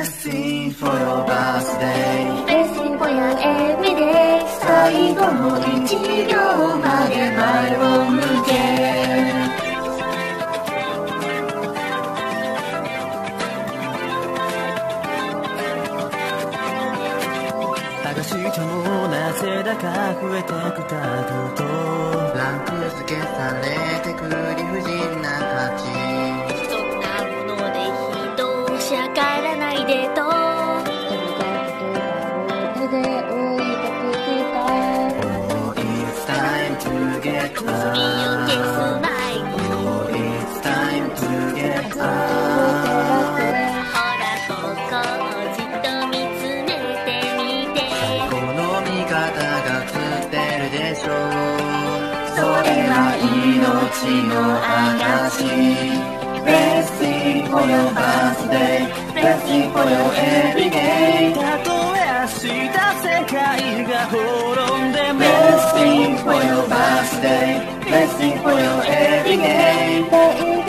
Blessing for your birthday Blessing for your everyday 最後の一秒まで前を向け剥がしてもなぜだか増えてくタグとランク付けされてく理不尽な価値そんなもので人をしゃからないでと手で追いかけてた Oh, it's time to get 君を消す前に Oh, it's time to get ほらここをじっと見つめてみてこの味方が映ってるでしょうそれは命の証 Blessing for your birthday Blessing for your everyday たとえ明日世界が滅んでも Blessing for your birthday Blessing for your everyday